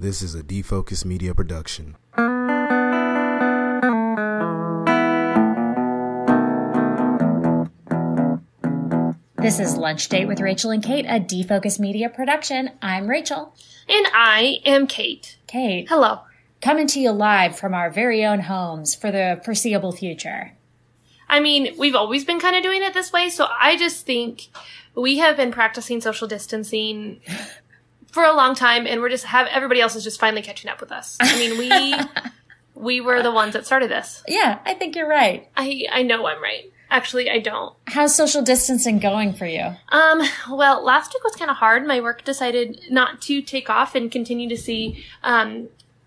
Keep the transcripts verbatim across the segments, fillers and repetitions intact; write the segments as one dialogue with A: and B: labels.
A: This is a Defocus Media production.
B: This is Lunch Date with Rachel and Kate, a Defocus Media production. I'm Rachel.
C: And I am Kate.
B: Kate.
C: Hello.
B: Coming to you live from our very own homes for the foreseeable future.
C: I mean, we've always been kind of doing it this way, so I just think we have been practicing social distancing for a long time, and we're just have everybody else is just finally catching up with us. I mean, we we were the ones that started this.
B: Yeah, I think you're right.
C: I, I know I'm right. Actually, I don't.
B: How's social distancing going for you?
C: Um, well, last week was kind of hard. My work decided not to take off and continue to see um,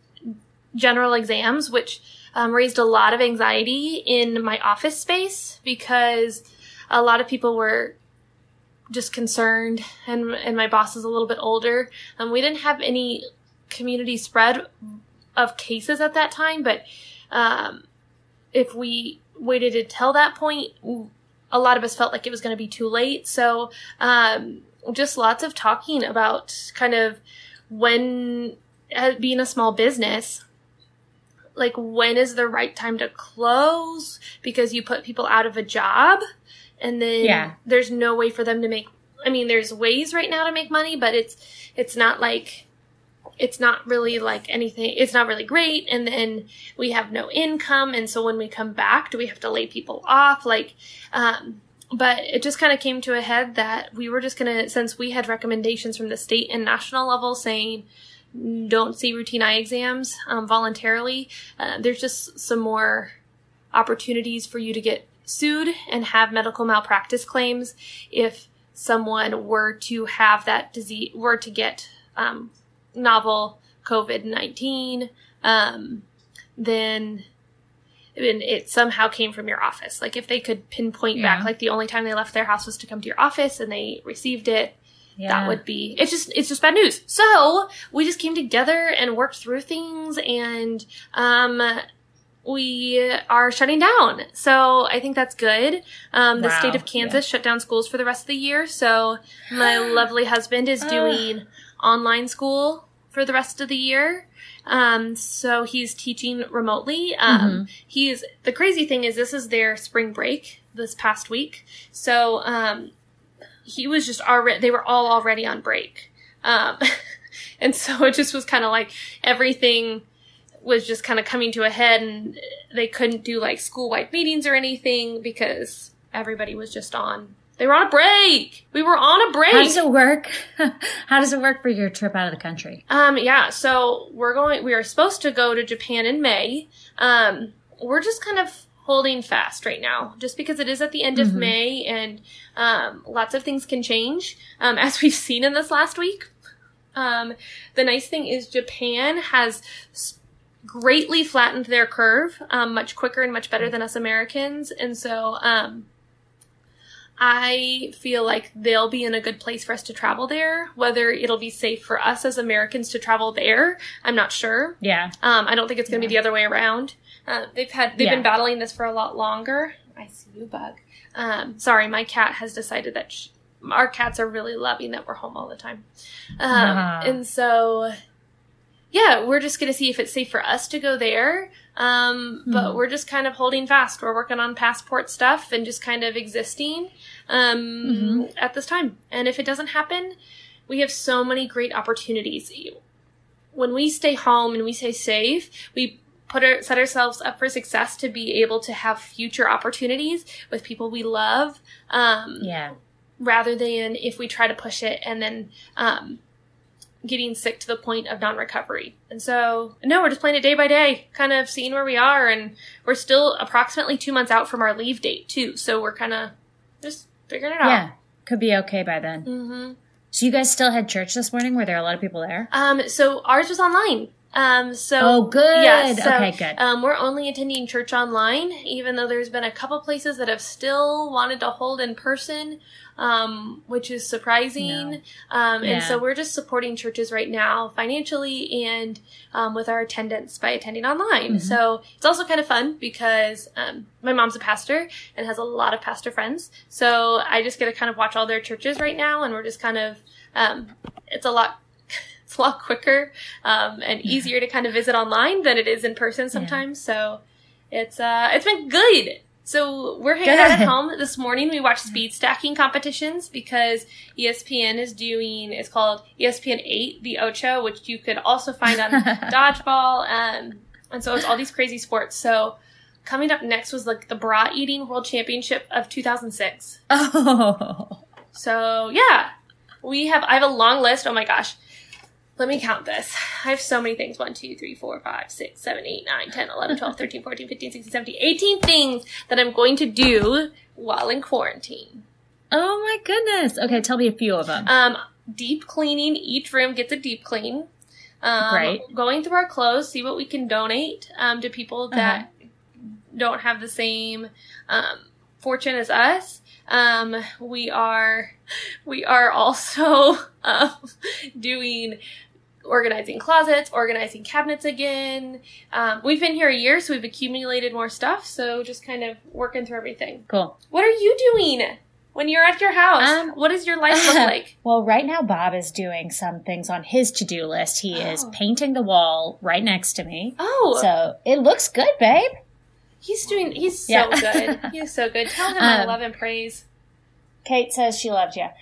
C: general exams, which um, raised a lot of anxiety in my office space because a lot of people were just concerned, and and my boss is a little bit older. Um, we didn't have any community spread of cases at that time, but um, if we waited until that point, a lot of us felt like it was going to be too late. So um, just lots of talking about kind of when, uh, being a small business, like when is the right time to close because you put people out of a job and then
B: yeah.
C: there's no way for them to make, I mean, there's ways right now to make money, but it's, it's not like, it's not really like anything, it's not really great. And then we have no income. And so when we come back, do we have to lay people off? Like, um, but it just kind of came to a head that we were just going to, since we had recommendations from the state and national level saying, don't see routine eye exams um, voluntarily, uh, there's just some more opportunities for you to get sued and have medical malpractice claims if someone were to have that disease, were to get um, novel covid nineteen, um, then and it somehow came from your office. Like if they could pinpoint
B: yeah.
C: back, like the only time they left their house was to come to your office and they received it, yeah. that would be, it's just, it's just bad news. So we just came together and worked through things, and um, we are shutting down. So I think that's good. Um, the
B: wow.
C: state of Kansas
B: yeah.
C: shut down schools for the rest of the year. So my lovely husband is doing online school for the rest of the year. Um, so he's teaching remotely. Um, mm-hmm. he's, the crazy thing is this is their spring break this past week. So, um, he was just already, they were all already on break. Um, and so it just was kind of like everything was just kind of coming to a head, and they couldn't do like school-wide meetings or anything because everybody was just on, they were on a break. We were on a break.
B: How does it work? How does it work for your trip out of the country?
C: Um, yeah, so we're going, we are supposed to go to Japan in May. Um, we're just kind of holding fast right now, just because it is at the end of mm-hmm. May, and um, lots of things can change, um, as we've seen in this last week. Um, the nice thing is Japan has greatly flattened their curve, um, much quicker and much better than us Americans, and so um, I feel like they'll be in a good place for us to travel there. Whether it'll be safe for us as Americans to travel there, I'm not sure.
B: Yeah.
C: Um, I don't think it's going to yeah. be the other way around. Uh, they've had, they've yeah. been battling this for a lot longer. I see you, Bug. Um, sorry, my cat has decided that she, our cats are really loving that we're home all the time. Um, uh-huh. and so, yeah, we're just going to see if it's safe for us to go there. Um, mm-hmm. but we're just kind of holding fast. We're working on passport stuff and just kind of existing, um, mm-hmm. at this time. And if it doesn't happen, we have so many great opportunities. When we stay home and we stay safe, we put our, set ourselves up for success to be able to have future opportunities with people we love. Um,
B: yeah.
C: rather than if we try to push it and then, um, getting sick to the point of non-recovery. And so, no, we're just playing it day by day, kind of seeing where we are, and we're still approximately two months out from our leave date, too. So we're kind of just figuring it out.
B: Yeah, could be okay by then.
C: Mm-hmm.
B: So you guys still had church this morning? Were there a lot of people there?
C: Um, so ours was online. Um, so.
B: Oh, good.
C: Yeah, so,
B: okay, good.
C: Um, we're only attending church online, even though there's been a couple places that have still wanted to hold in person, um, which is surprising. No. Um,
B: yeah.
C: and so we're just supporting churches right now financially and, um, with our attendance by attending online. Mm-hmm. So it's also kind of fun because, um, my mom's a pastor and has a lot of pastor friends. So I just get to kind of watch all their churches right now, and we're just kind of, um, it's a lot it's a lot quicker um, and easier to kind of visit online than it is in person sometimes. Yeah. So it's uh, it's been good. So we're hanging out at home. This morning we watched speed stacking competitions because E S P N is doing, it's called E S P N eight, the Ocho, which you could also find on Dodgeball. Um, and so it's all these crazy sports. So coming up next was like the bra eating world championship of two thousand six.
B: Oh.
C: So yeah, we have, I have a long list. Oh my gosh. Let me count this. I have so many things. one, two, three, four, five, six, seven, eight, nine, ten, eleven, twelve, thirteen, fourteen, fifteen, sixteen, seventeen, eighteen things that I'm going to do while in quarantine.
B: Oh my goodness. Okay, tell me a few of them.
C: Um, deep cleaning. Each room gets a deep clean. Um,
B: Great.
C: Going through our clothes, see what we can donate um, to people that uh-huh. don't have the same um, fortune as us. Um, we are, we are also um, doing organizing closets, organizing cabinets again. Um, we've been here a year, so we've accumulated more stuff. So just kind of working through everything.
B: Cool.
C: What are you doing when you're at your house? Um, what does your life look like?
B: Well, right now Bob is doing some things on his to-do list. He oh. is painting the wall right next to me.
C: Oh.
B: So it looks good, babe.
C: He's doing, he's so yeah. good. He's so good. Tell him um, I love and praise.
B: Kate says she loves you.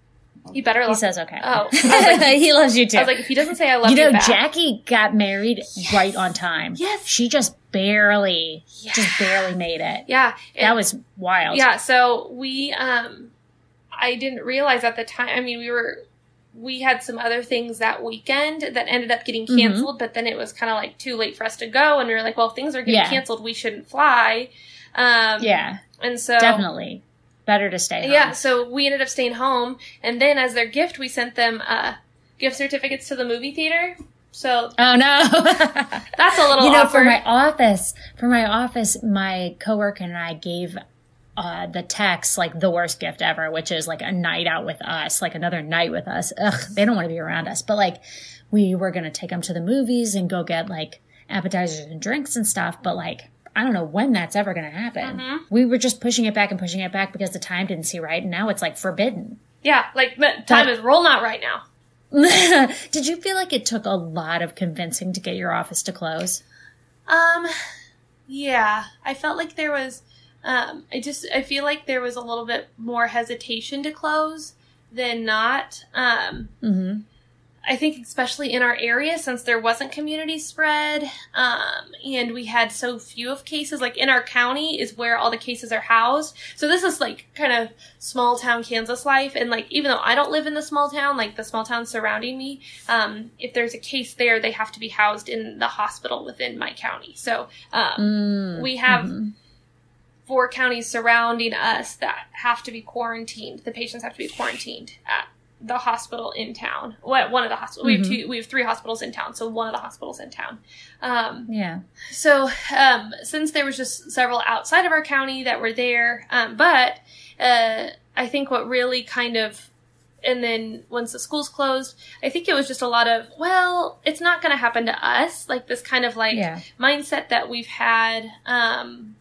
C: You better love
B: He says okay.
C: Oh. Like,
B: he loves you too.
C: I was like, if he doesn't say I love
B: you
C: you
B: know,
C: back.
B: Jackie got married
C: yes.
B: right on time.
C: Yes.
B: She just barely,
C: yeah.
B: just barely made it.
C: Yeah.
B: And that was wild.
C: Yeah. So we, um, I didn't realize at the time, I mean, we were, we had some other things that weekend that ended up getting canceled, mm-hmm. but then it was kind of like too late for us to go. And we were like, well, if things are getting yeah. canceled, we shouldn't fly. Um,
B: yeah.
C: And so.
B: Definitely. Better to stay home.
C: Yeah, so we ended up staying home, and then as their gift, we sent them uh, gift certificates to the movie theater. So,
B: oh no,
C: that's a little.
B: You know,
C: awkward.
B: for my office, for my office, my coworker and I gave uh, the techs like the worst gift ever, which is like a night out with us, like another night with us. Ugh, they don't want to be around us, but like we were gonna take them to the movies and go get like appetizers and drinks and stuff, but like. I don't know when that's ever going to happen. Mm-hmm. We were just pushing it back and pushing it back because the time didn't see right, and now it's like forbidden.
C: Yeah, like the time but, is rolling out right
B: now. Did you feel like it took a lot of convincing to get your office to close?
C: Um, yeah, I felt like there was. Um, I just I feel like there was a little bit more hesitation to close than not. Um, mm-hmm. I think especially in our area, since there wasn't community spread, um, and we had so few of cases, like in our county is where all the cases are housed. So this is like kind of small town Kansas life. And like, even though I don't live in the small town, like the small town surrounding me, um, if there's a case there, they have to be housed in the hospital within my county. So, um, mm, we have mm-hmm. four counties surrounding us that have to be quarantined. The patients have to be quarantined at the hospital in town. What one of the hospitals? Mm-hmm. We have two. We have three hospitals in town. So one of the hospitals in town. Um,
B: yeah.
C: So um, since there was just several outside of our county that were there, um, but uh, I think what really kind of, and then once the schools closed, I think it was just a lot of, well, it's not going to happen to us. Like this kind of like yeah. mindset that we've had um,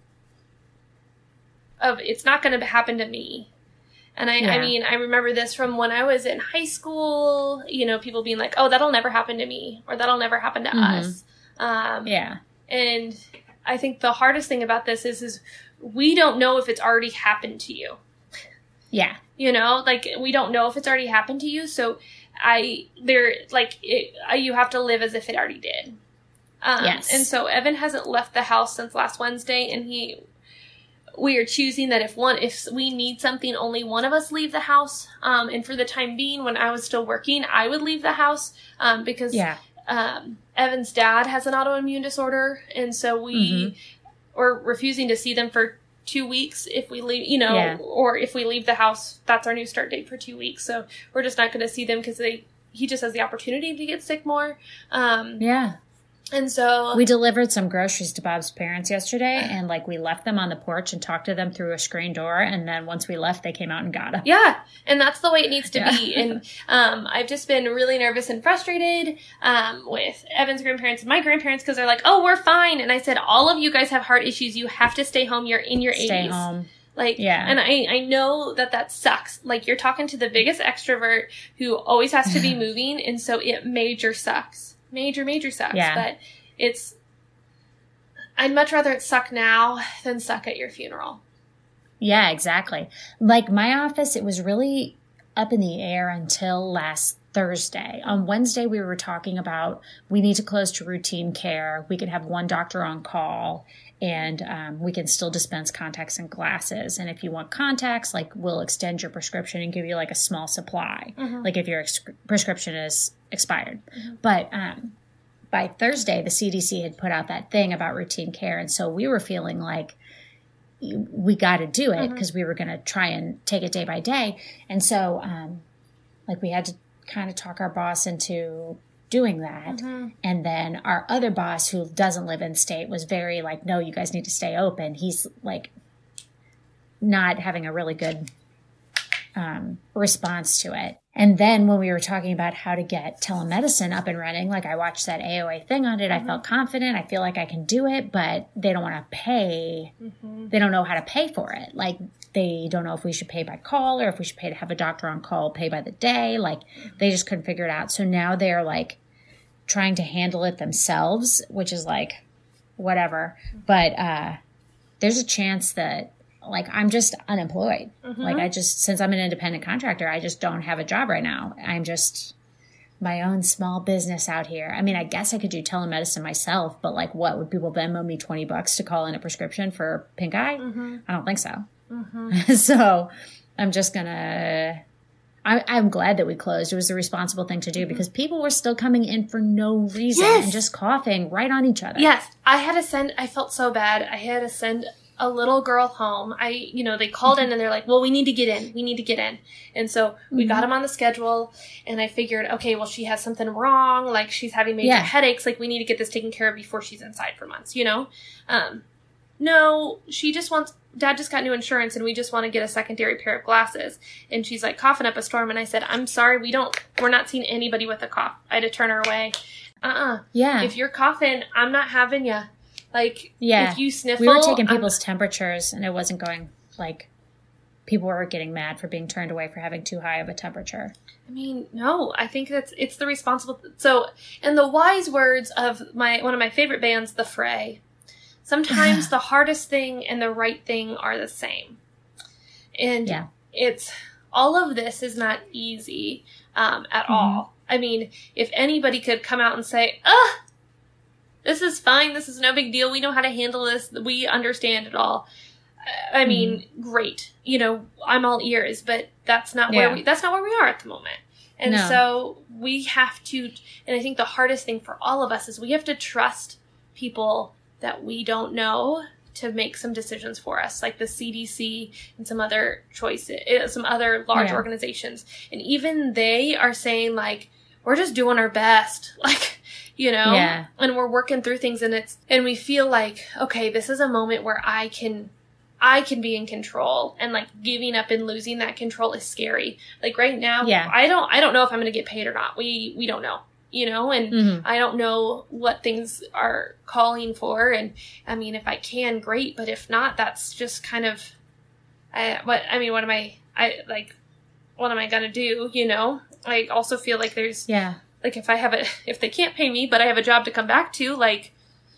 C: of it's not going to happen to me. And I, yeah. I mean, I remember this from when I was in high school, you know, people being like, oh, that'll never happen to me, or that'll never happen to mm-hmm. us. Um,
B: yeah.
C: And I think the hardest thing about this is, is we don't know if it's already happened to you.
B: Yeah.
C: You know, like, we don't know if it's already happened to you. So I, there, like, it, you have to live as if it already did. Um,
B: yes.
C: And so Evan hasn't left the house since last Wednesday, and he... we are choosing that if one, if we need something, only one of us leave the house. Um, and for the time being, when I was still working, I would leave the house, um, because,
B: yeah.
C: um, Evan's dad has an autoimmune disorder. And so we mm-hmm. are refusing to see them for two weeks if we leave, you know, yeah. or if we leave the house, that's our new start date for two weeks. So we're just not going to see them because they, he just has the opportunity to get sick more. Um,
B: yeah.
C: And so
B: we delivered some groceries to Bob's parents yesterday, and like we left them on the porch and talked to them through a screen door. And then once we left, they came out and got them.
C: Yeah. And that's the way it needs to
B: yeah.
C: be. And, um, I've just been really nervous and frustrated, um, with Evan's grandparents and my grandparents, cause they're like, oh, we're fine. And I said, all of you guys have heart issues. You have to stay home. You're in your
B: stay
C: eighties.
B: Home.
C: Like,
B: yeah.
C: and I, I know that that sucks. Like, you're talking to the biggest extrovert who always has to be moving, and so it major sucks. Major, major sucks.
B: Yeah.
C: But it's, I'd much rather it suck now than suck at your funeral.
B: Yeah, exactly. Like, my office, it was really up in the air until last Thursday. On Wednesday, we were talking about we need to close to routine care. We could have one doctor on call, and um, we can still dispense contacts and glasses. And if you want contacts, like, we'll extend your prescription and give you like a small supply, mm-hmm. like if your ex- prescription is expired. Mm-hmm. But um, by Thursday, the C D C had put out that thing about routine care. And so we were feeling like we got to do it because mm-hmm. we were going to try and take it day by day. And so um, like we had to kind of talk our boss into doing that. Mm-hmm. And then our other boss, who doesn't live in state, was very like, no, you guys need to stay open. He's like not having a really good um, response to it. And then when we were talking about how to get telemedicine up and running, like I watched that A O A thing on it. Mm-hmm. I felt confident. I feel like I can do it, but they don't want to pay. Mm-hmm. They don't know how to pay for it. Like, they don't know if we should pay by call or if we should pay to have a doctor on call, pay by the day. Like, they just couldn't figure it out. So now they're like trying to handle it themselves, which is like, whatever. But uh, there's a chance that, like, I'm just unemployed. Mm-hmm. Like, I just, since I'm an independent contractor, I just don't have a job right now. I'm just my own small business out here. I mean, I guess I could do telemedicine myself, but like, what, would people Venmo me twenty bucks to call in a prescription for pink eye? Mm-hmm. I don't think so. Mm-hmm. So I'm just gonna, I, I'm glad that we closed. It was the responsible thing to do, mm-hmm. because people were still coming in for no reason yes. and just coughing right on each other.
C: Yes. I had to send, I felt so bad. I had to send a little girl home. I, you know, they called mm-hmm. in and they're like, well, we need to get in. We need to get in. And so we mm-hmm. got them on the schedule, and I figured, okay, well, she has something wrong. Like, she's having major yeah. headaches. Like, we need to get this taken care of before she's inside for months, you know? Um, no, she just wants, Dad just got new insurance and we just want to get a secondary pair of glasses. And she's like coughing up a storm. And I said, I'm sorry, we don't, we're not seeing anybody with a cough. I had to turn her away. Uh-uh.
B: Yeah.
C: If you're coughing, I'm not having you. Like,
B: yeah.
C: if you sniffle.
B: We were taking people's I'm, temperatures, and it wasn't going, like, people were getting mad for being turned away for having too high of a temperature.
C: I mean, no, I think that's, it's the responsible. So, in the wise words of my, one of my favorite bands, The Fray, sometimes the hardest thing and the right thing are the same. And yeah. it's, all of this is not easy um, at mm-hmm. all. I mean, if anybody could come out and say, ugh, this is fine. This is no big deal. We know how to handle this. We understand it all. I mean, mm. great. You know, I'm all ears, but that's not yeah. where we, that's not where we are at the moment. And no. so we have to, and I think the hardest thing for all of us is we have to trust people that we don't know to make some decisions for us, like the C D C and some other choices, some other large yeah. organizations. And even they are saying, like, we're just doing our best. Like, you know, yeah. and we're working through things, and it's, and we feel like, okay, this is a moment where I can, I can be in control, and like giving up and losing that control is scary. Like right now, yeah. I don't, I don't know if I'm going to get paid or not. We, we don't know, you know, and mm-hmm. I don't know what things are calling for. And I mean, if I can, great. But if not, that's just kind of, I, what, I mean, what am I, I like, what am I going to do? You know, I also feel like there's,
B: yeah.
C: like, if I have a, if they can't pay me, but I have a job to come back to, like,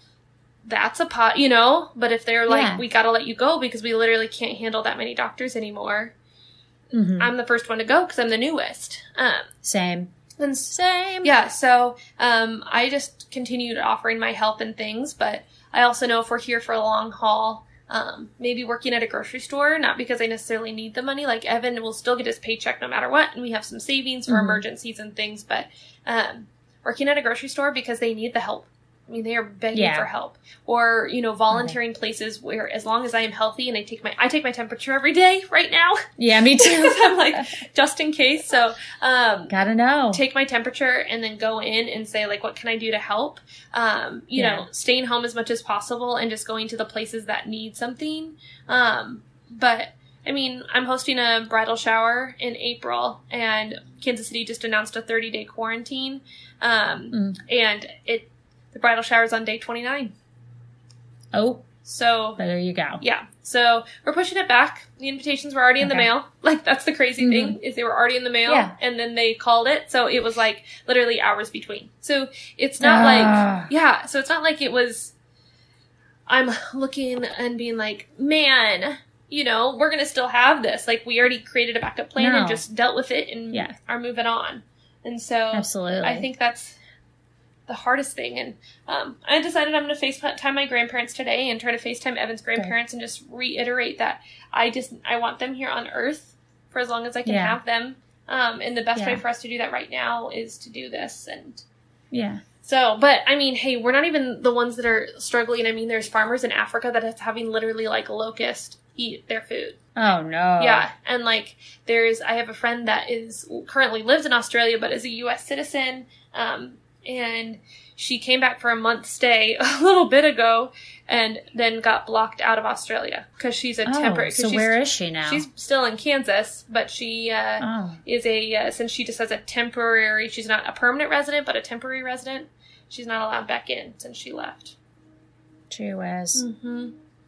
C: that's a pot, you know? But if they're like, yeah. we gotta let you go because we literally can't handle that many doctors anymore, mm-hmm. I'm the first one to go because I'm the newest. Um,
B: Same.
C: And
B: Same.
C: Yeah, so um, I just continued offering my help and things, but I also know if we're here for a long haul, um, maybe working at a grocery store, not because I necessarily need the money. Like, Evan will still get his paycheck no matter what, and we have some savings for mm-hmm. emergencies and things, but um, working at a grocery store because they need the help. I mean, they are begging yeah. for help. Or, you know, volunteering okay. places where, as long as I am healthy and I take my, I take my temperature every day right now.
B: Yeah, me too.
C: I'm like, just in case. So, um,
B: gotta know.
C: Take my temperature and then go in and say, like, what can I do to help? Um, you yeah. know, staying home as much as possible and just going to the places that need something. Um, but, I mean, I'm hosting a bridal shower in April, and Kansas City just announced a thirty day quarantine. Um, mm. and it, the bridal shower is on day twenty-nine.
B: Oh.
C: So
B: But there you go.
C: yeah. So we're pushing it back. The invitations were already in
B: Okay.
C: the mail. Like, that's the crazy
B: Mhm.
C: thing, is they were already in the mail.
B: Yeah.
C: And then they called it. So it was like literally hours between. So it's not
B: Ah.
C: like, yeah. So it's not like it was, I'm looking and being like, man, you know, we're going to still have this. Like, we already created a backup plan
B: No.
C: and just dealt with it and
B: Yeah.
C: are moving on. And so
B: Absolutely.
C: I think that's the hardest thing. And um, I decided I'm going to FaceTime my grandparents today and try to FaceTime Evan's grandparents and just reiterate that I just, I want them here on Earth for as long as I can
B: Yeah.
C: have them. Um, and the best
B: Yeah.
C: way for us to do that right now is to do this. And
B: Yeah.
C: so, but I mean, hey, we're not even the ones that are struggling. I mean, there's farmers in Africa that are having literally like locusts eat their food.
B: Oh, no.
C: Yeah. And like, there's, I have a friend that is currently lives in Australia, but is a U S citizen. Um, and she came back for a month stay a little bit ago and then got blocked out of Australia because she's a
B: Oh,
C: temporary.
B: so where is she now?
C: She's still in Kansas, but she, uh,
B: Oh.
C: is a, uh, since she just has a temporary, she's not a permanent resident, but a temporary resident, she's not allowed back in since she left.
B: True as.
C: Mm-hmm.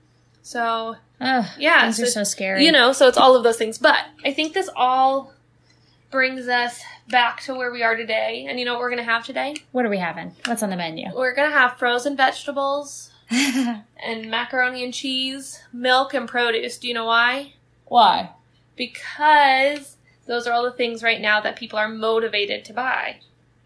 C: So,
B: Ugh,
C: yeah.
B: things are so scary.
C: You know, so it's all of those things. But I think this all brings us back to where we are today. And you know what we're going to have today?
B: What are we having? What's on the menu?
C: We're going to have frozen vegetables and macaroni and cheese, milk and produce. Do you know why?
B: Why?
C: Because those are all the things right now that people are motivated to buy.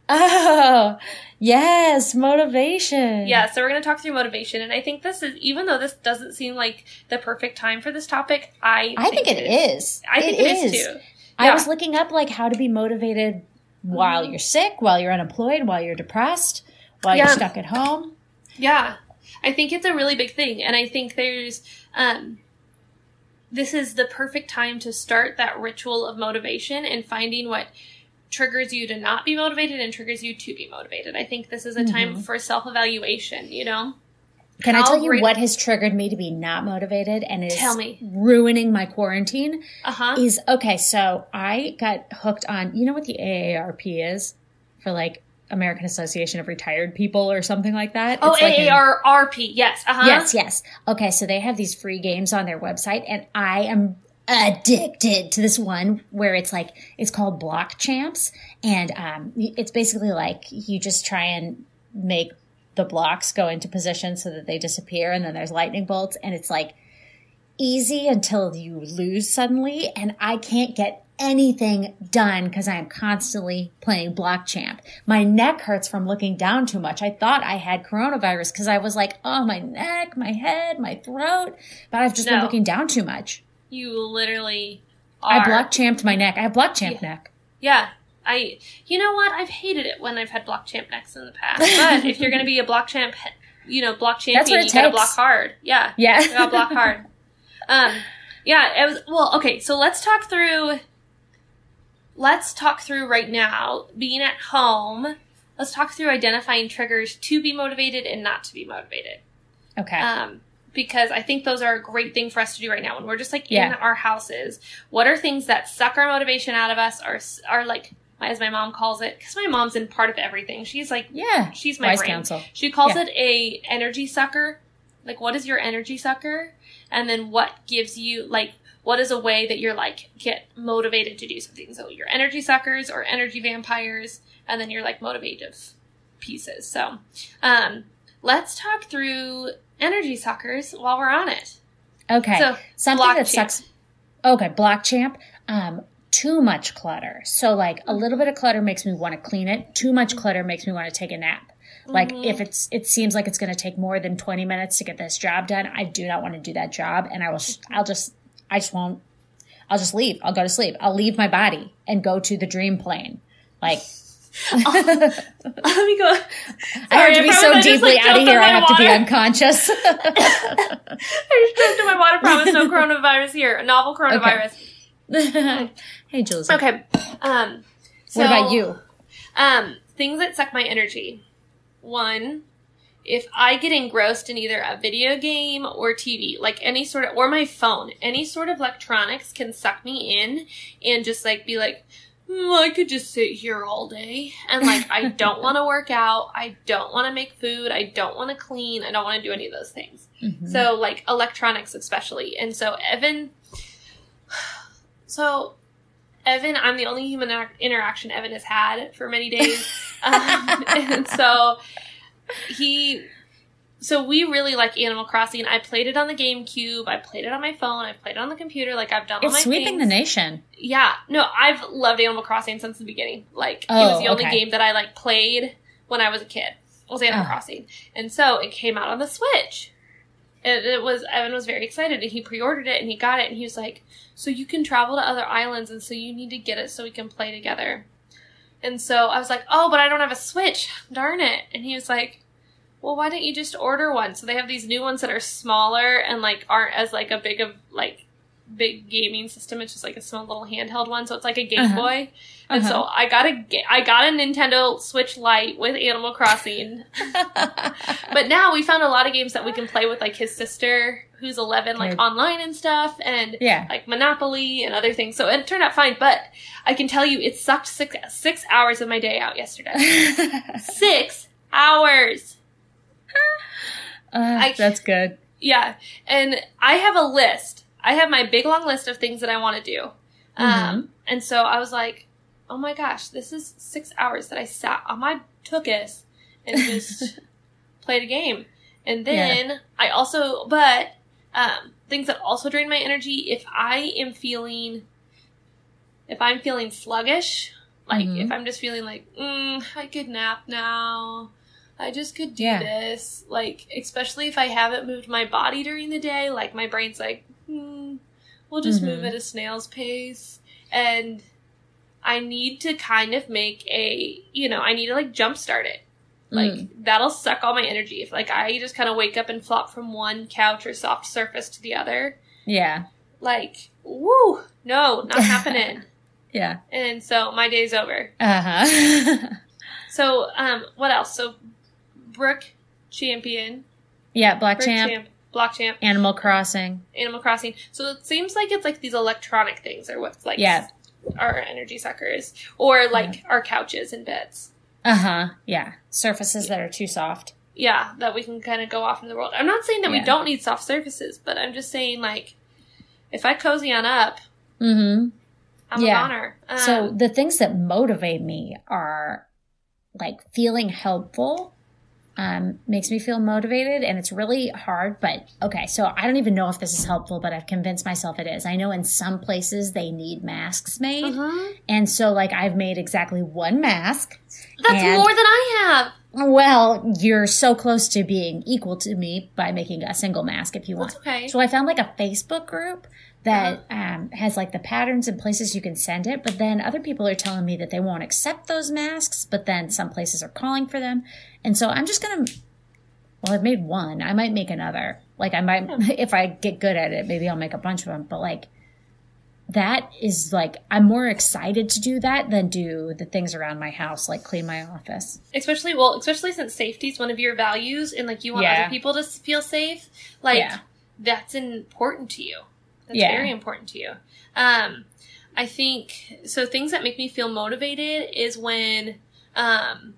B: Oh, yes, motivation.
C: Yeah, so we're going to talk through motivation. And I think this is, even though this doesn't seem like the perfect time for this topic, I
B: I think, it is.
C: I think it is, too.
B: I
C: Yeah.
B: was looking up like how to be motivated while
C: Mhm.
B: you're sick, while you're unemployed, while you're depressed, while
C: Yeah.
B: you're stuck at home.
C: Yeah, I think it's a really big thing. And I think there's, um, this is the perfect time to start that ritual of motivation and finding what triggers you to not be motivated and triggers you to be motivated. I think this is a time
B: Mhm.
C: for self-evaluation, you know?
B: Can I
C: How
B: tell you
C: great-
B: what has triggered me to be not motivated and is
C: Tell me.
B: ruining my quarantine?
C: Uh-huh.
B: Is okay, so I got hooked on, you know what the A A R P is? For like American Association of Retired People or something like that?
C: Oh,
B: It's like
C: A A R R P, yes. Uh-huh.
B: Yes, yes. Okay, so they have these free games on their website, and I am addicted to this one where it's like, it's called Block Champs, and um, it's basically like you just try and make the blocks go into position so that they disappear, and then there's lightning bolts, and it's like easy until you lose suddenly, and I can't get anything done because I am constantly playing Block Champ. My neck hurts from looking down too much. I thought I had coronavirus because I was like, oh, my neck, my head, my throat, but I've just been
C: No.
B: looking down too much.
C: You literally are.
B: I Block Champed my neck. I have Block Champ
C: Yeah.
B: neck.
C: Yeah. I, you know what? I've hated it when I've had block champ necks in the past. But if you're going to be a block champ, you know, block champion,
B: That's what it
C: you got to
B: takes.
C: block hard. Yeah.
B: Yeah.
C: You got to block hard. Um, yeah. It was, well, okay. So let's talk through, let's talk through right now, being at home. Let's talk through identifying triggers to be motivated and not to be motivated.
B: Okay.
C: Um, because I think those are a great thing for us to do right now when we're just like in
B: Yeah.
C: our houses. What are things that suck our motivation out of us, or are like, as my mom calls it, because my mom's in part of everything. She's like,
B: yeah.
C: she's my
B: Wise
C: brain.
B: counsel.
C: She calls
B: Yeah.
C: it a energy sucker. Like, what is your energy sucker? And then what gives you, like, what is a way that you're like get motivated to do something? So your energy suckers or energy vampires, and then your like motivative pieces. So, um, let's talk through energy suckers while we're on it.
B: Okay.
C: So,
B: Something
C: Block
B: that
C: Champ.
B: sucks. Okay, Block Champ. Um, too much clutter. So like a little bit of clutter makes me want to clean it. Too much clutter makes me want to take a nap. Like
C: Mhm.
B: if it's, it seems like it's going to take more than twenty minutes to get this job done. I do not want to do that job. And I will, I'll just, I just won't, I'll just leave. I'll go to sleep. I'll leave my body and go to the dream plane. Like,
C: Let me go.
B: I have
C: Sorry,
B: to be
C: promise
B: so
C: I just,
B: deeply
C: like,
B: out of
C: jumped
B: here.
C: on
B: I
C: my
B: have to be
C: water.
B: unconscious.
C: I just jumped in my water. Promise, no coronavirus here. A novel coronavirus.
B: Hey, Jules.
C: Okay. Um, so,
B: What about you?
C: Um, things that suck my energy. One, if I get engrossed in either a video game or T V, like any sort of, or my phone, any sort of electronics can suck me in and just like be like, mm, I could just sit here all day. And, like, I don't want to work out. I don't want to make food. I don't want to clean. I don't want to do any of those things. Mm-hmm. So, like, electronics especially. And so Evan... So, Evan, I'm the only human inter- interaction Evan has had for many days. um, and so, he... So we really like Animal Crossing. I played it on the GameCube. I played it on my phone. I played it on the computer. Like, I've done all my
B: It's sweeping
C: things.
B: the nation.
C: Yeah. No, I've loved Animal Crossing since the beginning. Like,
B: Oh,
C: it was the only
B: okay.
C: game that I, like, played when I was a kid. Was Animal
B: Oh.
C: Crossing. And so it came out on the Switch. And it was, Evan was very excited, and he pre-ordered it, and he got it, and he was like, so you can travel to other islands, and so you need to get it so we can play together. And so I was like, oh, but I don't have a Switch. Darn it. And he was like, well, why don't you just order one? So they have these new ones that are smaller and, like, aren't as, like, a big of, like, big gaming system. It's just, like, a small little handheld one. So it's like a Game
B: Uh-huh.
C: Boy. And
B: Uh-huh.
C: so I got a, ga- I got a Nintendo Switch Lite with Animal Crossing. But now we found a lot of games that we can play with, like, his sister, who's eleven, like,
B: Good.
C: online and stuff. And,
B: Yeah.
C: like, Monopoly and other things. So it turned out fine. But I can tell you it sucked six, six hours of my day out yesterday. Six hours!
B: Uh,
C: I-
B: that's good.
C: Yeah, and I have a list. I have my big long list of things that I want to do. Um,
B: Mhm.
C: and so I was like, oh my gosh, this is six hours that I sat on my tuchus and just played a game. And then I also, but um, things that also drain my energy, if I am feeling, if I'm feeling sluggish, like
B: Mhm.
C: if I'm just feeling like, mm, I could nap now. I just could do
B: Yeah.
C: this. Like, especially if I haven't moved my body during the day, like, my brain's like, hmm, we'll just
B: Mhm.
C: move at a snail's pace. And I need to kind of make a, you know, I need to, like, jumpstart it. Like,
B: Mm.
C: that'll suck all my energy. If, like, I just kind of wake up and flop from one couch or soft surface to the other,
B: Yeah.
C: like, woo, no, not happening.
B: Yeah.
C: And so my day's over.
B: Uh-huh.
C: So, um, what else? So, Brooke Champion.
B: yeah, Black
C: Brooke
B: Champ,
C: Champ. Block Champ.
B: Animal Crossing.
C: Animal Crossing. So it seems like it's like these electronic things are what's like
B: Yeah.
C: our energy suckers. Or like our couches and beds.
B: Uh-huh. Yeah. Surfaces that are too soft.
C: Yeah, that we can kind of go off in the world. I'm not saying that
B: Yeah.
C: we don't need soft surfaces, but I'm just saying, like, if I cozy on up,
B: Mm-hmm.
C: I'm
B: Yeah.
C: a goner. Um,
B: So the things that motivate me are like feeling helpful. Um, makes me feel motivated, and it's really hard, but okay, so I don't even know if this is helpful, but I've convinced myself it is. I know in some places they need masks made,
C: mhm.
B: and so like I've made exactly one mask.
C: That's
B: and-
C: more than I have.
B: Well, you're so close to being equal to me by making a single mask if you want.
C: That's okay.
B: So I found like a Facebook group that um, has like the patterns and places you can send it, but then other people are telling me that they won't accept those masks, but then some places are calling for them. And so I'm just going to, well, I've made one. I might make another. Like I might, if I get good at it, maybe I'll make a bunch of them. But like that is like, I'm more excited to do that than do the things around my house, like clean my office.
C: Especially, well, especially since safety is one of your values and, like, you want
B: Yeah.
C: other people to s- feel safe. Like,
B: Yeah.
C: that's important to you. That's
B: Yeah.
C: very important to you. Um, I think, so things that make me feel motivated is when, um,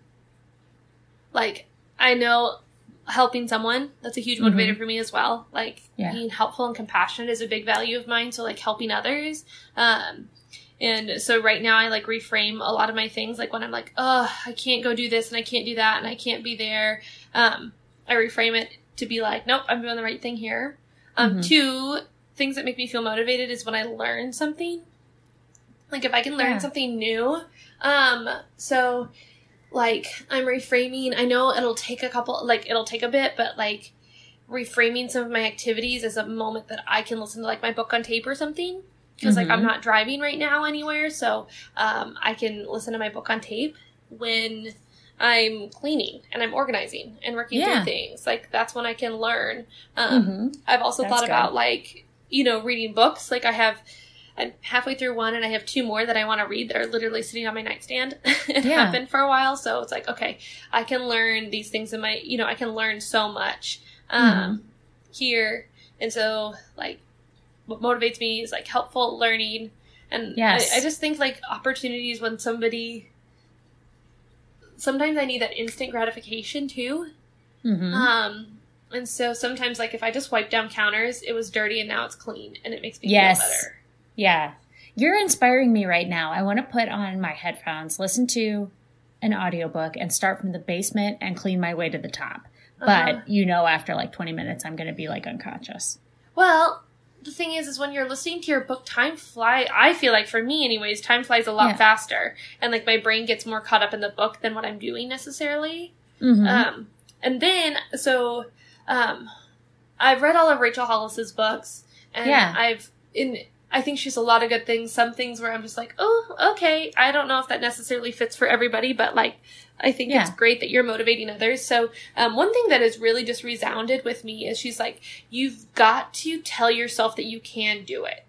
C: like, I know helping someone, that's a huge motivator
B: Mhm.
C: for me as well. Like,
B: Yeah.
C: being helpful and compassionate is a big value of mine. So, like, helping others. Um, and so right now I, like, reframe a lot of my things. Like, when I'm like, oh, I can't go do this and I can't do that and I can't be there. Um, I reframe it to be like, nope, I'm doing the right thing here. Um,
B: Mhm.
C: Two, things that make me feel motivated is when I learn something. Like, if I can learn
B: Yeah.
C: something new. Um, so, like, I'm reframing. I know it'll take a couple, like, it'll take a bit, but, like, reframing some of my activities as a moment that I can listen to, like, my book on tape or something. Because, like, I'm
B: Mhm.
C: not driving right now anywhere, so um, I can listen to my book on tape when I'm cleaning and I'm organizing and working
B: Yeah.
C: through things. Like, that's when I can learn. Um,
B: Mm-hmm.
C: I've also
B: That's
C: thought
B: good.
C: about, like, you know, reading books. Like, I have, I'm halfway through one and I have two more that I want to read that are literally sitting on my nightstand. It
B: Yeah.
C: happened for a while. So it's like, okay, I can learn these things in my, you know, I can learn so much um,
B: Mm-hmm.
C: here. And so, like, what motivates me is, like, helpful learning. And
B: yes.
C: I, I just think, like, opportunities when somebody, sometimes I need that instant gratification too.
B: Mm-hmm.
C: Um, and so sometimes, like, if I just wipe down counters, it was dirty and now it's clean, and it makes me
B: yes.
C: feel better.
B: Yeah. You're inspiring me right now. I want to put on my headphones, listen to an audiobook, and start from the basement and clean my way to the top. But,
C: Uh-huh.
B: you know, after like twenty minutes, I'm going to be like unconscious.
C: Well, the thing is, is when you're listening to your book, time fly. I feel like, for me anyways, time flies a lot
B: Yeah.
C: faster. And, like, my brain gets more caught up in the book than what I'm doing necessarily.
B: Mm-hmm.
C: Um, and then, so, um, I've read all of Rachel Hollis's books. And
B: Yeah.
C: I've, in, I think she's a lot of good things. Some things where I'm just like, oh, okay. I don't know if that necessarily fits for everybody, but, like, I think
B: Yeah.
C: it's great that you're motivating others. So, um, one thing that has really just resounded with me is she's like, you've got to tell yourself that you can do it.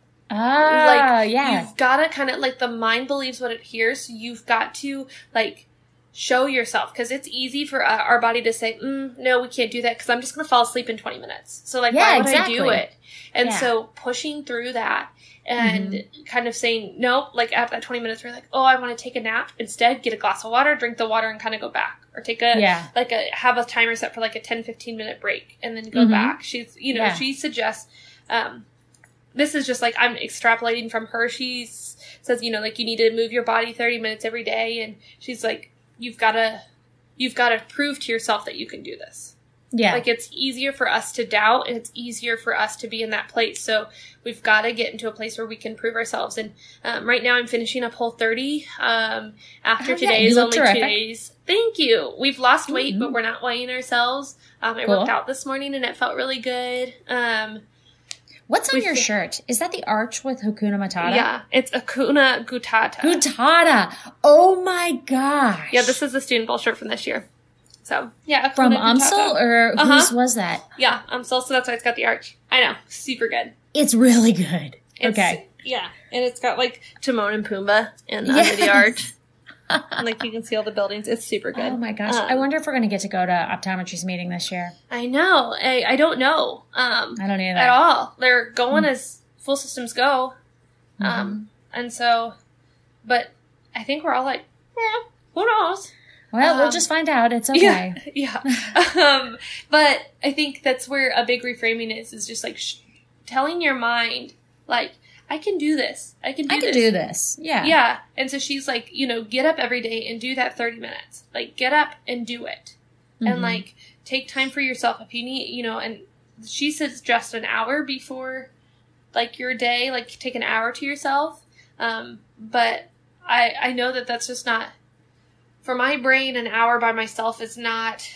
B: Ah,
C: Like,
B: yeah.
C: you've got to kind of, like, the mind believes what it hears. So you've got to, like, show yourself. Because it's easy for uh, our body to say, mm, no, we can't do that because I'm just going to fall asleep in twenty minutes. So, like,
B: Yeah,
C: why would
B: exactly.
C: I do it? And
B: Yeah.
C: so pushing through that and
B: Mm-hmm.
C: kind of saying, no, like, after that twenty minutes, we're like, oh, I want to take a nap. Instead, get a glass of water, drink the water, and kind of go back. Or take a,
B: Yeah.
C: like, a, have a timer set for, like, a ten, fifteen minute break and then go
B: Mhm.
C: back. She's, you know,
B: Yeah.
C: she suggests, um, this is just like, I'm extrapolating from her. She says, you know, like, you need to move your body thirty minutes every day. And she's like, you've got to, you've got to prove to yourself that you can do this.
B: Yeah.
C: Like, it's easier for us to doubt and it's easier for us to be in that place. So we've got to get into a place where we can prove ourselves. And um, right now I'm finishing up Whole thirty. Um, after
B: Oh, yeah,
C: today
B: you
C: is
B: look
C: only
B: terrific.
C: two days. Thank you. We've lost weight,
B: Mm-hmm.
C: but we're not weighing ourselves. Um, I
B: Cool.
C: worked out this morning and it felt really good. Um,
B: What's on
C: we
B: your
C: fi-
B: shirt? Is that the arch with Hakuna Matata?
C: yeah, it's Akuna Gutata.
B: Gutata. Oh my gosh.
C: Yeah, this is the student bowl shirt from this year. So, yeah. Akuna
B: From
C: Gutata.
B: Amstel, or
C: Uh-huh.
B: whose was that?
C: Yeah, Amstel, so that's why it's got the arch. I know. Super good.
B: It's really good.
C: It's,
B: okay.
C: Yeah, and it's got, like, Timon and Pumbaa and
B: Yes.
C: under the arch. And, like, you can see all the buildings. It's super good.
B: Oh my gosh.
C: Um,
B: I wonder if we're going to get to go to optometry's meeting this year.
C: I know. I, I don't know. Um,
B: I don't either.
C: at all. They're going
B: Mm.
C: as full systems go.
B: Mm-hmm.
C: Um, and so, but I think we're all like, eh, who knows?
B: Well, we'll
C: um,
B: just find out. It's okay.
C: Yeah. yeah. um, but I think that's where a big reframing is, is just like sh- telling your mind, like, I can do this. I can do
B: I can
C: this.
B: do this. Yeah.
C: Yeah. And so she's like, you know, get up every day and do that thirty minutes. Like, get up and do it.
B: Mhm.
C: And, like, take time for yourself. If you need, you know, and she says just an hour before, like, your day, like, take an hour to yourself. Um, but I, I know that that's just not, for my brain, an hour by myself is not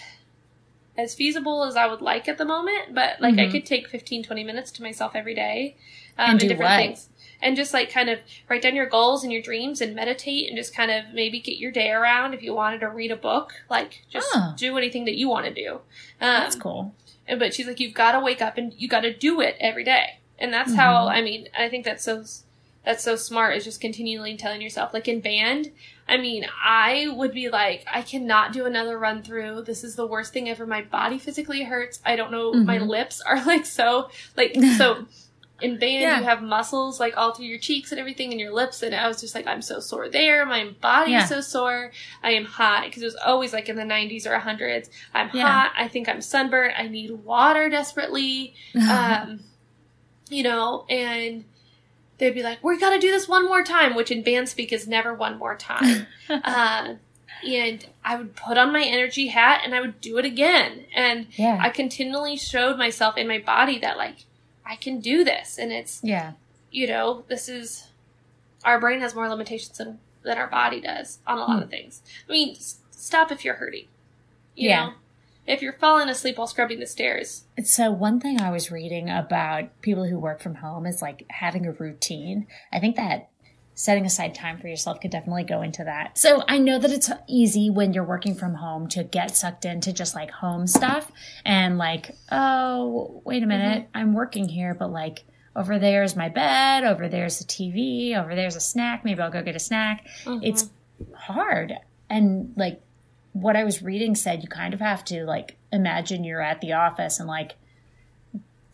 C: as feasible as I would like at the moment. But, like, I
B: Mhm.
C: could take fifteen, twenty minutes to myself every day. Um,
B: And do
C: different
B: what?
C: things. And just, like, kind of write down your goals and your dreams and meditate and just kind of maybe get your day around. If you wanted to read a book, like, just
B: Oh.
C: do anything that you want to do. Um,
B: That's cool.
C: and- But she's like, you've got to wake up and you got to do it every day. And that's
B: Mm-hmm.
C: how, I mean, I think that's so, that's so smart, is just continually telling yourself, like, in band, I mean, I would be like, I cannot do another run through. This is the worst thing ever. My body physically hurts. I don't know. My
B: Mhm.
C: lips are like so, like, so in band,
B: Yeah.
C: you have muscles like all through your cheeks and everything and your lips. And I was just like, I'm so sore there. My body
B: Yeah.
C: is so sore. I am hot, because it was always like in the nineties or hundreds. I'm
B: Yeah.
C: hot. I think I'm sunburnt. I need water desperately. Um, you know, and they'd be like, we got to do this one more time, which in band speak is never one more time. uh, and I would put on my energy hat and I would do it again. And
B: Yeah.
C: I continually showed myself in my body that, like, I can do this. And it's,
B: Yeah.
C: you know, this is, our brain has more limitations than, than our body does on a lot
B: Hmm.
C: of things. I mean, s- stop if you're hurting. You
B: Yeah.
C: know? If you're falling asleep while scrubbing the stairs.
B: So one thing I was reading about people who work from home is like having a routine. I think that setting aside time for yourself could definitely go into that. So I know that it's easy when you're working from home to get sucked into just like home stuff and like, oh, wait a minute,
C: Mm-hmm.
B: I'm working here, but like over there's my bed, over there's a T V, over there's a snack. Maybe I'll go get a snack.
C: Mhm.
B: It's hard. And like what I was reading said you kind of have to like imagine you're at the office and like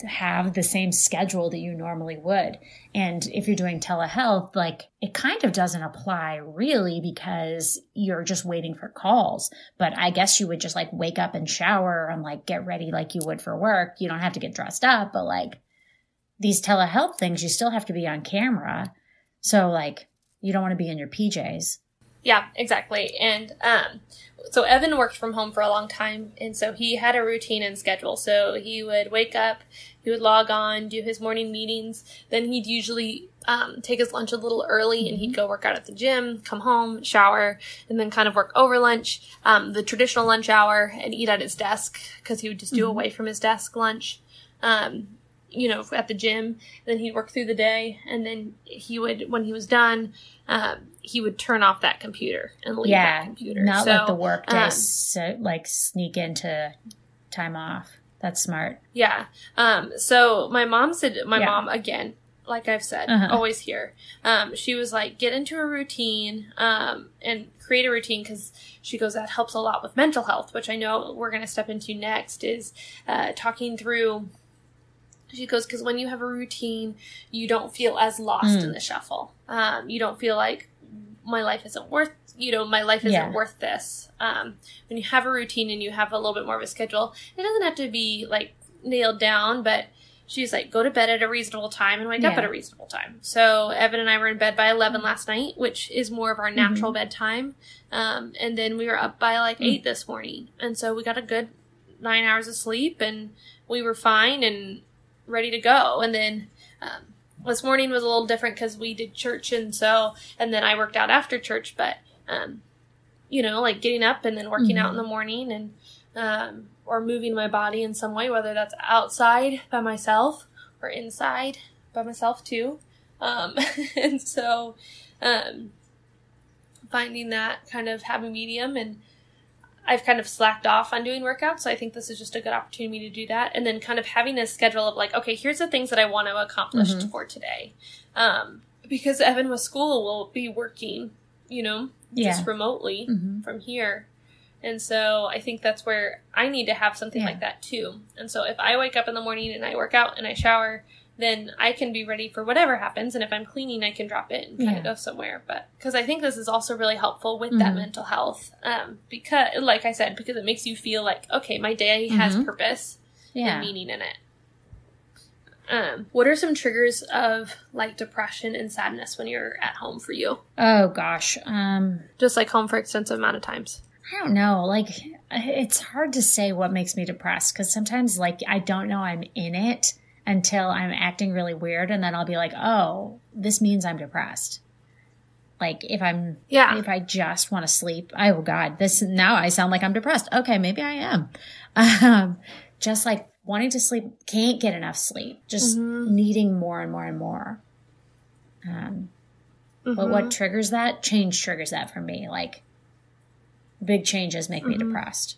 B: have the same schedule that you normally would. And if you're doing telehealth, like it kind of doesn't apply really because you're just waiting for calls. But I guess you would just like wake up and shower and like get ready like you would for work. You don't have to get dressed up, but like these telehealth things, you still have to be on camera. So like you don't want to be in your P Js.
C: Yeah, exactly. And um, so Evan worked from home for a long time, and so he had a routine and schedule. So he would wake up, he would log on, do his morning meetings. Then he'd usually um, take his lunch a little early, and he'd go work out at the gym, come home, shower, and then kind of work over lunch, um, the traditional lunch hour, and eat at his desk because he would just do mm-hmm. away from his desk lunch. Um, you know, at the gym. Then he'd work through the day, and then he would, when he was done, um, he would turn off that computer and leave
B: yeah,
C: that computer.
B: Not
C: so,
B: let the work day
C: um,
B: so, like sneak into time off. That's smart.
C: Yeah. Um, so my mom said, my
B: yeah.
C: mom, again, like I've said,
B: uh-huh.
C: always here, um, she was like, get into a routine, um, and create a routine, because she goes, that helps a lot with mental health, which I know we're going to step into next, is uh, talking through. She goes, because when you have a routine, you don't feel as lost mm. in the shuffle. Um, you don't feel like my life isn't worth, you know, my life isn't
B: yeah.
C: worth this. Um, when you have a routine and you have a little bit more of a schedule, it doesn't have to be like nailed down, but she's like, go to bed at a reasonable time and wake yeah. up at a reasonable time. So Evan and I were in bed by eleven last night, which is more of our natural mm-hmm. bedtime. Um, and then we were up by like mm. eight this morning. And so we got a good nine hours of sleep, and we were fine and ready to go. And then um, this morning was a little different because we did church, and so and then I worked out after church. But um, you know, like getting up and then working mm-hmm. out in the morning, and um, or moving my body in some way, whether that's outside by myself or inside by myself too. Um, and so um, finding that kind of happy medium, and I've kind of slacked off on doing workouts, so I think this is just a good opportunity to do that. And then kind of having a schedule of like, okay, here's the things that I want to accomplish mm-hmm. for today. Um, because Evan with school will be working, you know,
B: yeah.
C: just remotely
B: mm-hmm.
C: from here. And so I think that's where I need to have something
B: yeah.
C: like that too. And so if I wake up in the morning and I work out and I shower, then I can be ready for whatever happens. And if I'm cleaning, I can drop it and kind
B: yeah.
C: of go somewhere. But because I think this is also really helpful with mm-hmm. that mental health. Um, because, like I said, because it makes you feel like, okay, my day mm-hmm. has purpose
B: yeah.
C: and meaning in it. Um, what are some triggers of like depression and sadness when you're at home for you?
B: Oh gosh. Um,
C: Just like home for extensive amount of times.
B: I don't know. Like, it's hard to say what makes me depressed, because sometimes like I don't know I'm in it until I'm acting really weird, and then I'll be like, oh, this means I'm depressed. Like, if I'm,
C: yeah.
B: if I just want to sleep, oh God, this, now I sound like I'm depressed. Okay, maybe I am. Um, just like wanting to sleep, can't get enough sleep, just mm-hmm. needing more and more and more. Um, mm-hmm. But what triggers that? Change triggers that for me. Like, big changes make mm-hmm. me depressed.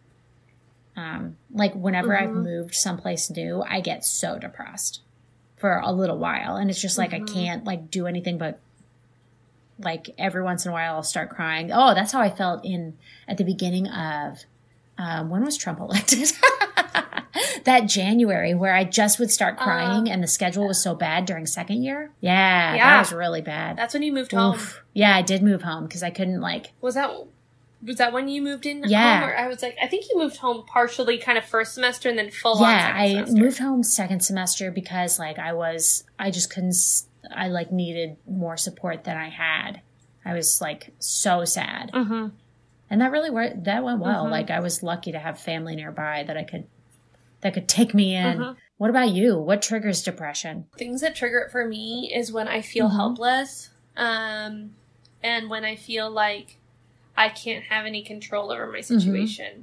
B: Um, like whenever mm-hmm. I've moved someplace new, I get so depressed for a little while. And it's just like, mm-hmm. I can't like do anything but like every once in a while I'll start crying. Oh, that's how I felt in, at the beginning of, um, when was Trump elected? That January, where I just would start crying uh, and the schedule was so bad during second year. Yeah, yeah. That was really bad.
C: That's when you moved home.
B: Oof. Yeah, I did move home because I couldn't like.
C: Was that Was that when you moved in
B: yeah.
C: home? Or I was like, I think you moved home partially kind of first semester and then full
B: yeah,
C: on second
B: I
C: semester.
B: moved home second semester because like I was, I just couldn't, I like needed more support than I had. I was like so sad.
C: Mm-hmm.
B: And that really worked, that went well.
C: Mm-hmm.
B: Like I was lucky to have family nearby that I could, that could take me in.
C: Mm-hmm.
B: What about you? What triggers depression?
C: Things that trigger it for me is when I feel
B: mm-hmm.
C: helpless. Um, and when I feel like I can't have any control over my situation. Mm-hmm.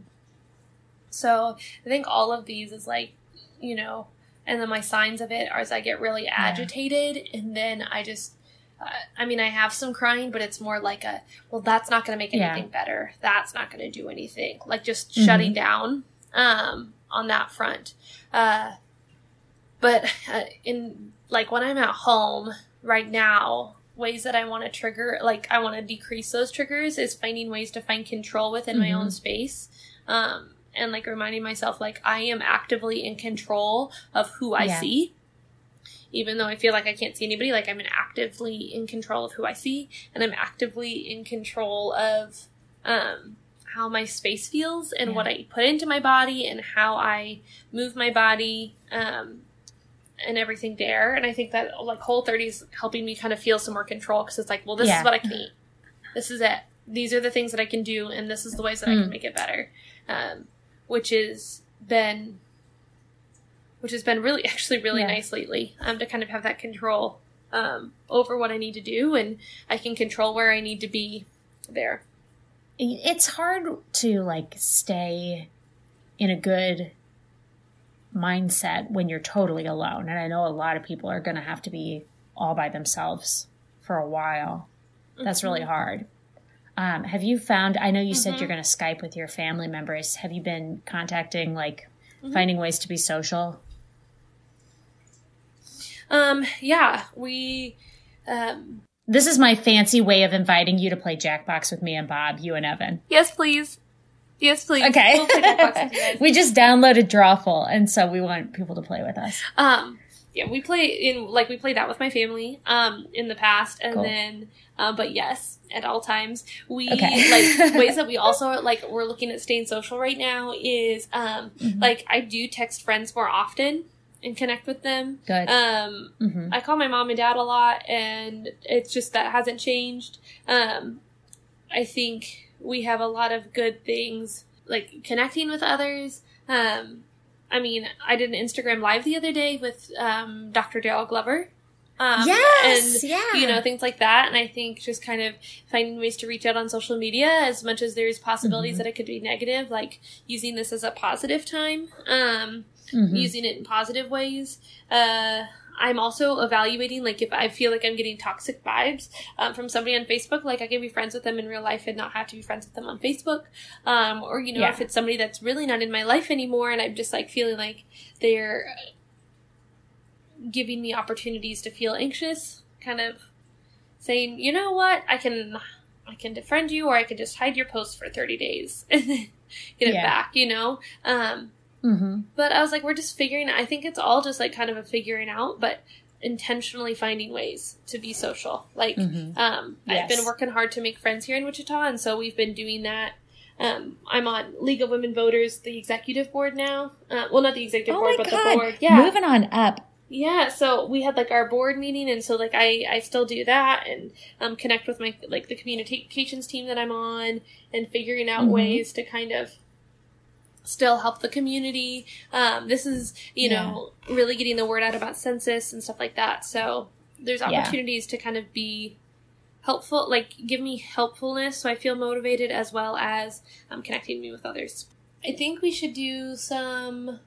C: So I think all of these is like, you know, and then my signs of it are as I get really agitated yeah. and then I just, uh, I mean, I have some crying, but it's more like a, well, that's not going to make anything yeah. better. That's not going to do anything. Like just mm-hmm. shutting down um, on that front. Uh, but uh, in like when I'm at home right now, ways that I want to trigger, like I want to decrease those triggers is finding ways to find control within mm-hmm. my own space. Um, and like reminding myself like I am actively in control of who I
B: Yeah.
C: see. Even though I feel like I can't see anybody, like I'm actively in control of who I see, and I'm actively in control of um, how my space feels and
B: Yeah.
C: what I put into my body and how I move my body um, and everything there. And I think that like Whole thirty is helping me kind of feel some more control because it's like, well, this
B: Yeah.
C: is what I can eat. This is it. These are the things that I can do, and this is the ways that I
B: Mm.
C: can make it better, um, which has been, which has been really, actually, really
B: Yeah.
C: nice lately. Um, to kind of have that control um, over what I need to do, and I can control where I need to be there.
B: It's hard to like stay in a good mindset when you're totally alone. And I know a lot of people are going to have to be all by themselves for a while. That's really hard. Um, have you found, I know you said
C: Mhm.
B: you're going to Skype with your family members. Have you been contacting, like
C: Mhm.
B: finding ways to be social?
C: Um, yeah, we, um,
B: This is my fancy way of inviting you to play Jackbox with me and Bob, you and Evan.
C: yes, please. Yes, please.
B: Okay.
C: We'll play Jackbox with you guys.
B: We just downloaded Drawful, and so we want people to play with us.
C: Um, yeah, we play in, like, we played that with my family, um, in the past, and
B: Cool.
C: then, um, but yes, at all times, we,
B: Okay.
C: like, ways that we also, like, we're looking at staying social right now is, um,
B: Mhm.
C: like, I do text friends more often and connect with them.
B: Good.
C: Um,
B: hmm
C: I call my mom and dad a lot, and it's just that hasn't changed. Um, I think we have a lot of good things, like connecting with others. Um, I mean, I did an Instagram live the other day with um, Doctor Daryl Glover. Um,
B: Yes,
C: and,
B: yeah.
C: you know, things like that. And I think just kind of finding ways to reach out on social media as much as there's possibilities
B: Mhm.
C: that it could be negative, like using this as a positive time. Um,
B: Mhm.
C: using it in positive ways. Uh, I'm also evaluating, like, if I feel like I'm getting toxic vibes um, from somebody on Facebook, like, I can be friends with them in real life and not have to be friends with them on Facebook. Um, or, you know,
B: Yeah.
C: if it's somebody that's really not in my life anymore and I'm just, like, feeling like they're giving me opportunities to feel anxious, kind of saying, you know what, I can, I can defriend you, or I can just hide your post for thirty days and then get it
B: Yeah.
C: back, you know? Um,
B: hmm
C: But I was like, we're just figuring, I think it's all just like kind of a figuring out, but intentionally finding ways to be social. Like,
B: Mhm.
C: um, I've
B: Yes.
C: been working hard to make friends here in Wichita, and so we've been doing that. Um, I'm on League of Women Voters, the executive board now. Uh, well, not the executive
B: Oh
C: board,
B: my
C: but
B: God.
C: the board. Yeah.
B: Moving on up.
C: Yeah, so we had like our board meeting, and so like I, I still do that and um, connect with my like the communications team that I'm on, and figuring out
B: Mhm.
C: ways to kind of still help the community. Um, this is you
B: Yeah.
C: know really getting the word out about census and stuff like that. So there's
B: Yeah.
C: opportunities to kind of be helpful, like give me helpfulness, so I feel motivated, as well as um, connecting me with others. I think we should do some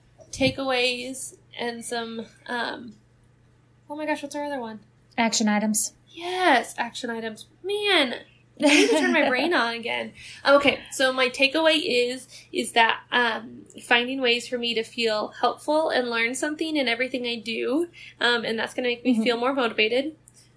C: takeaways and some um oh my gosh, what's our other one?
B: Action items.
C: Yes, action items. Man, I need to turn my brain on again. Okay, so my takeaway is is that um finding ways for me to feel helpful and learn something in everything I do, um and that's going to make me
B: Mhm.
C: feel more motivated.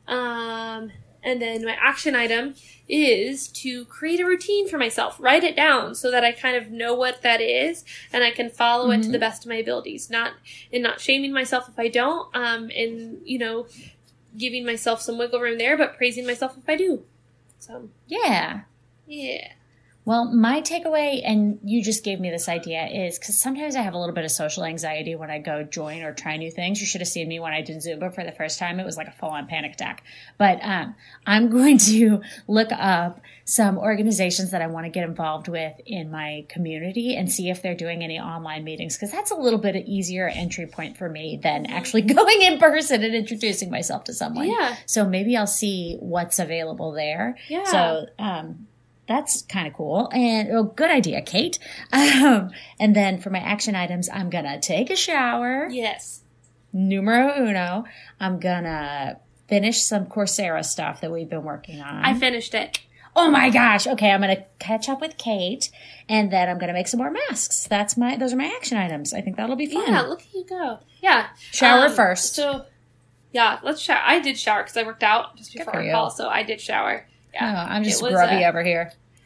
C: Um and then my action item is to create a routine for myself. Write it down so that I kind of know what that is and I can follow it to
B: Mhm.
C: the best of my abilities. Not and not shaming myself if I don't, um, and you know, giving myself some wiggle room there, but praising myself if I do. So
B: Yeah.
C: yeah.
B: Well, my takeaway, and you just gave me this idea, is because sometimes I have a little bit of social anxiety when I go join or try new things. You should have seen me when I did Zumba for the first time. It was like a full-on panic attack. But um, I'm going to look up some organizations that I want to get involved with in my community and see if they're doing any online meetings, because that's a little bit of easier entry point for me than actually going in person and introducing myself to someone.
C: Yeah.
B: So maybe I'll see what's available there.
C: Yeah.
B: So, um, that's kind of cool. And oh, good idea, Kate. Um, and then for my action items, I'm going to take a shower.
C: Yes.
B: Numero uno. I'm going to finish some Coursera stuff that we've been working on.
C: I finished it.
B: oh my gosh. Okay. I'm going to catch up with Kate, and then I'm going to make some more masks. That's my, those are my action items. I think that'll be fun.
C: Yeah, look at you go. Yeah.
B: Shower
C: Um,
B: first.
C: So, yeah, let's shower. I did shower because I worked out just
B: Good
C: before
B: for
C: our
B: you.
C: call, so I did shower.
B: Oh,
C: Yeah.
B: I'm just
C: It was,
B: grubby
C: uh,
B: over here.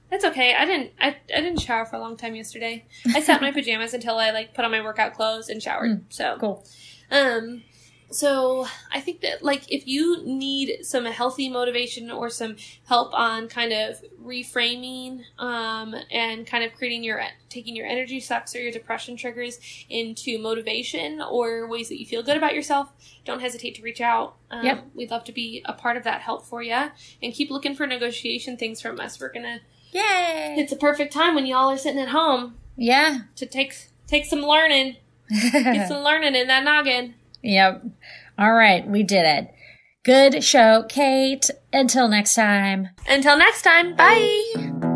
C: That's okay. I didn't. I, I didn't shower for a long time yesterday. I sat in my pajamas until I like put on my workout clothes and showered.
B: Mm,
C: so
B: cool.
C: Um, so I think that like if you need some healthy motivation or some help on kind of reframing, um, and kind of creating your taking your energy sucks or your depression triggers into motivation or ways that you feel good about yourself, don't hesitate to reach out. Um,
B: Yep.
C: We'd love to be a part of that help for you, and keep looking for negotiation things from us. We're gonna.
B: Yay!
C: It's a perfect time when y'all are sitting at home
B: Yeah.
C: to take take some learning, get some learning in that noggin.
B: Yep. All right. We did it. Good show, Kate. Until next time.
C: Until next time, bye.